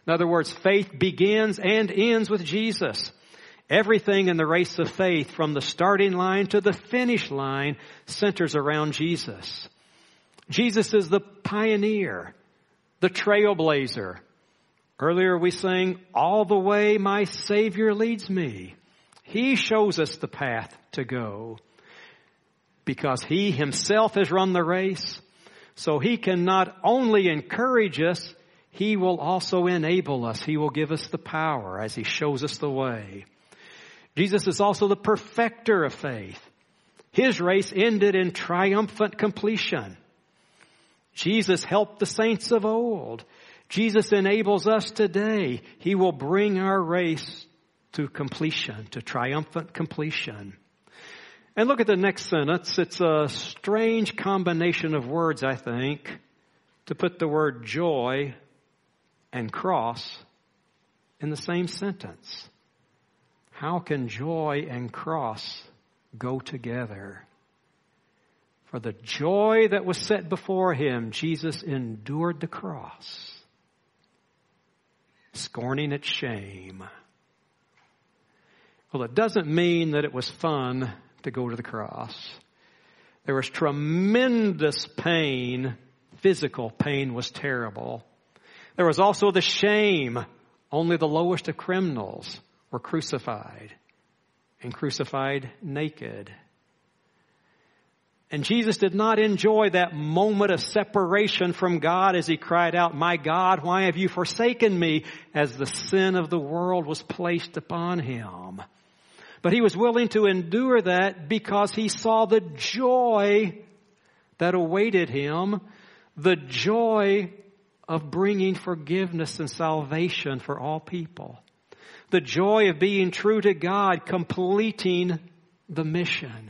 In other words, faith begins and ends with Jesus. Everything in the race of faith, from the starting line to the finish line, centers around Jesus. Jesus is the pioneer, the trailblazer. Earlier we sang, all the way my Savior leads me. He shows us the path to go. Because He Himself has run the race, so He can not only encourage us, He will also enable us. He will give us the power as He shows us the way. Jesus is also the perfecter of faith. His race ended in triumphant completion. Jesus helped the saints of old. Jesus enables us today. He will bring our race to completion, to triumphant completion. And look at the next sentence. It's a strange combination of words, I think, to put the word joy and cross in the same sentence. How can joy and cross go together? For the joy that was set before Him, Jesus endured the cross, scorning its shame. Well, it doesn't mean that it was fun to go to the cross. There was tremendous pain. Physical pain was terrible. There was also the shame. Only the lowest of criminals were crucified, and crucified naked. And Jesus did not enjoy that moment of separation from God as He cried out, my God, why have you forsaken me? As the sin of the world was placed upon Him. But He was willing to endure that because He saw the joy that awaited Him, the joy of bringing forgiveness and salvation for all people. The joy of being true to God, completing the mission.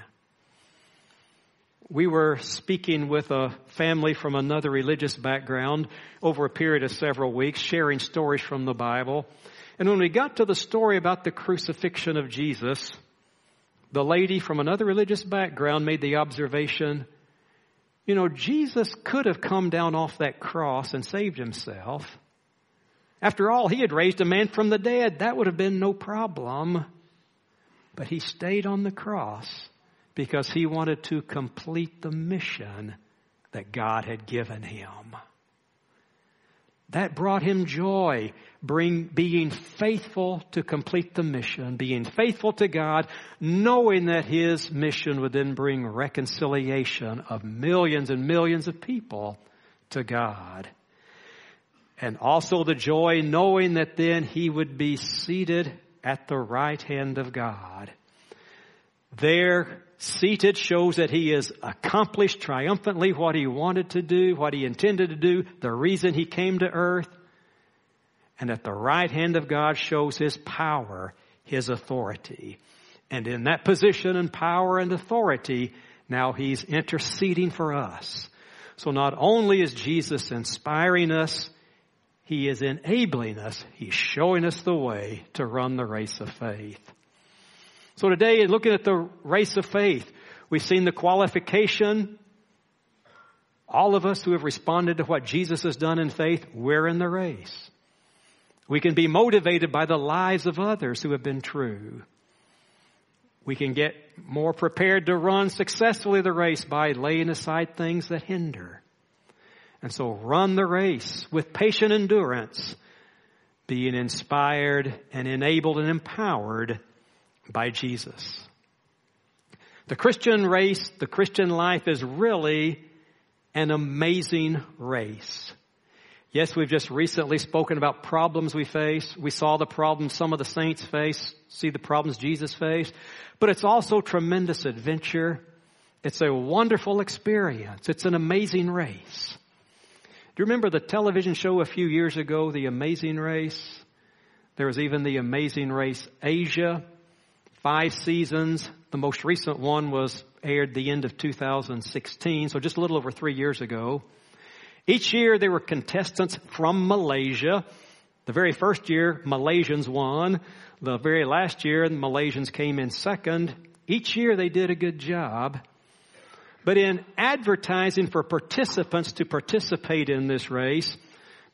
We were speaking with a family from another religious background over a period of several weeks, sharing stories from the Bible. And when we got to the story about the crucifixion of Jesus, the lady from another religious background made the observation, you know, Jesus could have come down off that cross and saved Himself. After all, He had raised a man from the dead. That would have been no problem. But He stayed on the cross because He wanted to complete the mission that God had given Him. That brought Him joy, bring, being faithful to complete the mission, being faithful to God, knowing that His mission would then bring reconciliation of millions and millions of people to God. And also the joy knowing that then He would be seated at the right hand of God. There, seated shows that He has accomplished triumphantly what He wanted to do, what He intended to do, the reason He came to earth. And at the right hand of God shows His power, His authority. And in that position and power and authority, now He's interceding for us. So not only is Jesus inspiring us, He is enabling us. He's showing us the way to run the race of faith. So today, in looking at the race of faith, we've seen the qualification. All of us who have responded to what Jesus has done in faith, we're in the race. We can be motivated by the lives of others who have been true. We can get more prepared to run successfully the race by laying aside things that hinder. And so run the race with patient endurance, being inspired and enabled and empowered by Jesus. The Christian race, the Christian life is really an amazing race. Yes, we've just recently spoken about problems we face. We saw the problems some of the saints face, see the problems Jesus faced. But it's also tremendous adventure. It's a wonderful experience. It's an amazing race. Do you remember the television show a few years ago, The Amazing Race? There was even The Amazing Race Asia. Five seasons. The most recent one was aired the end of two thousand sixteen, so just a little over three years ago. Each year there were contestants from Malaysia. The very first year, Malaysians won. The very last year, the Malaysians came in second. Each year they did a good job. But in advertising for participants to participate in this race,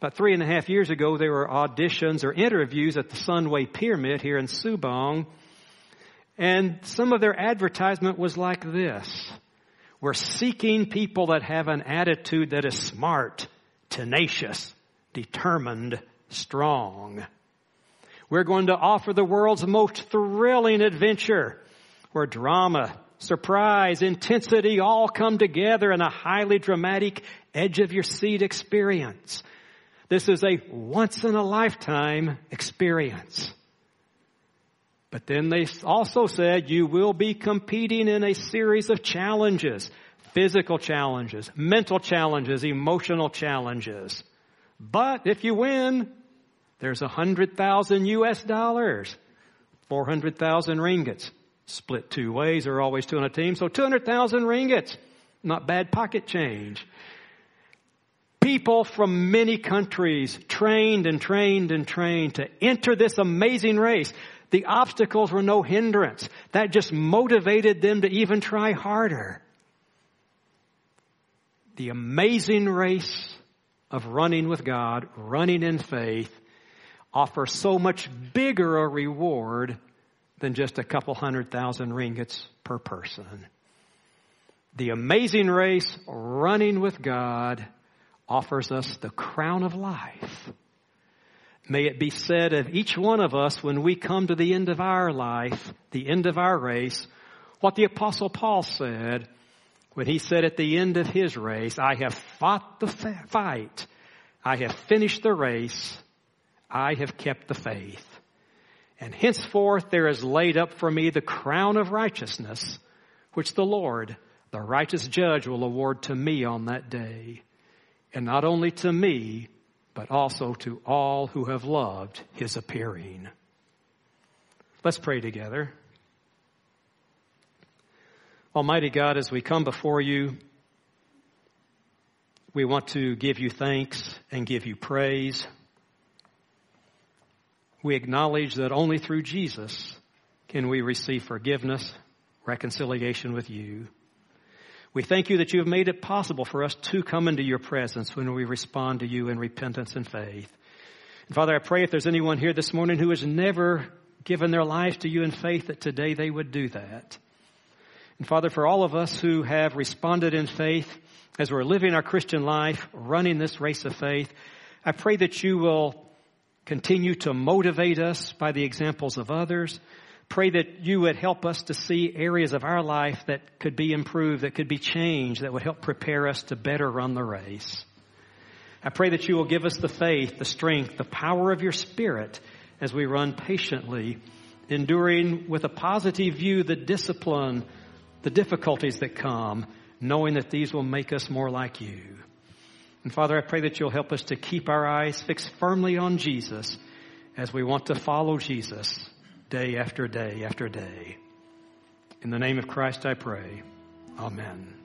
About three and a half years ago, there were auditions or interviews at the Sunway Pyramid here in Subong. And some of their advertisement was like this. We're seeking people that have an attitude that is smart, tenacious, determined, strong. We're going to offer the world's most thrilling adventure where drama, surprise, intensity all come together in a highly dramatic edge-of-your-seat experience. This is a once-in-a-lifetime experience. But then they also said you will be competing in a series of challenges, physical challenges, mental challenges, emotional challenges. But if you win, there's one hundred thousand U S dollars, four hundred thousand ringgits. Split two ways, they're always two on a team, so two hundred thousand ringgits. Not bad pocket change. People from many countries trained and trained and trained to enter this amazing race. The obstacles were no hindrance. That just motivated them to even try harder. The amazing race of running with God, running in faith, offers so much bigger a reward than just a couple hundred thousand ringgits per person. The amazing race, running with God, offers us the crown of life. May it be said of each one of us when we come to the end of our life, the end of our race, what the Apostle Paul said when he said at the end of his race, I have fought the fight, I have finished the race, I have kept the faith. And henceforth there is laid up for me the crown of righteousness, which the Lord, the righteous judge, will award to me on that day. And not only to me, but also to all who have loved his appearing. Let's pray together. Almighty God, as we come before you, we want to give you thanks and give you praise. We acknowledge that only through Jesus can we receive forgiveness, reconciliation with you. We thank you that you have made it possible for us to come into your presence when we respond to you in repentance and faith. And Father, I pray if there's anyone here this morning who has never given their lives to you in faith, that today they would do that. And Father, for all of us who have responded in faith as we're living our Christian life, running this race of faith, I pray that you will continue to motivate us by the examples of others. Pray that you would help us to see areas of our life that could be improved, that could be changed, that would help prepare us to better run the race. I pray that you will give us the faith, the strength, the power of your Spirit as we run patiently, enduring with a positive view the discipline, the difficulties that come, knowing that these will make us more like you. And Father, I pray that you'll help us to keep our eyes fixed firmly on Jesus as we want to follow Jesus day after day after day. In the name of Christ I pray. Amen.